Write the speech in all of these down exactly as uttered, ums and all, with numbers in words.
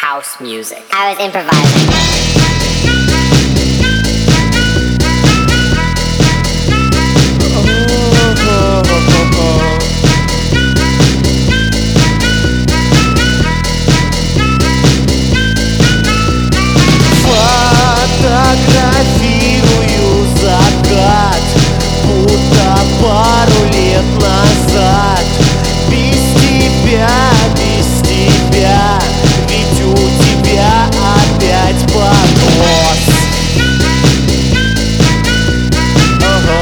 house music. I was improvising. Фотографирую закат, будто пару лет назад. Без тебя, без тебя, ведь у тебя опять понос. Ага.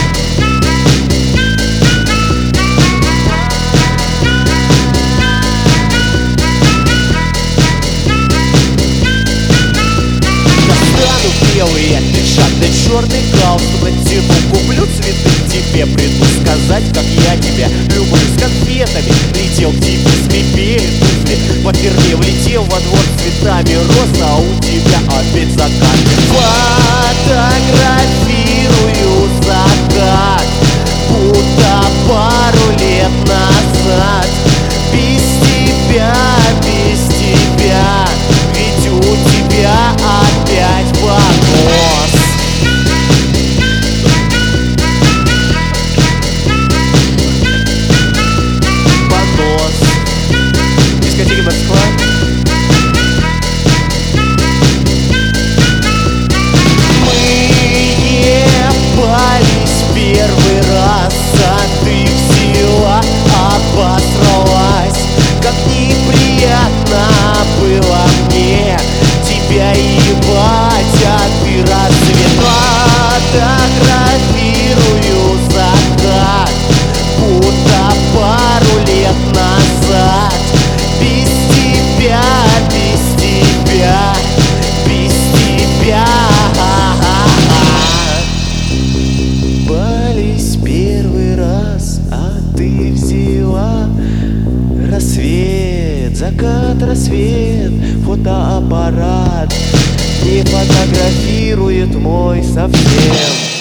Достану белый отпечатный черный галстук, натяну, куплю цветы, тебе приду сказать, как я тебя люблю. С конфетами летел к тебе, скрипели туфли по ферме, влетел во двор с цветами роз, а у тебя опять закат. Фотографирую закат, будто пару лет назад. Без тебя, без тебя, ведь у тебя опять понос. Понос. Дискотека Москва. Мы ебались первый раз, а ты взяла, обосралась. Как неприятно было мне тебя ебать, а ты рассвет. Фотографирую закат, будто пару лет назад. Без тебя, без тебя, без тебя. Ебались первый раз, а ты взяла. Рассвет, закат, рассвет, фотоаппарат не фотографирует мой совсем.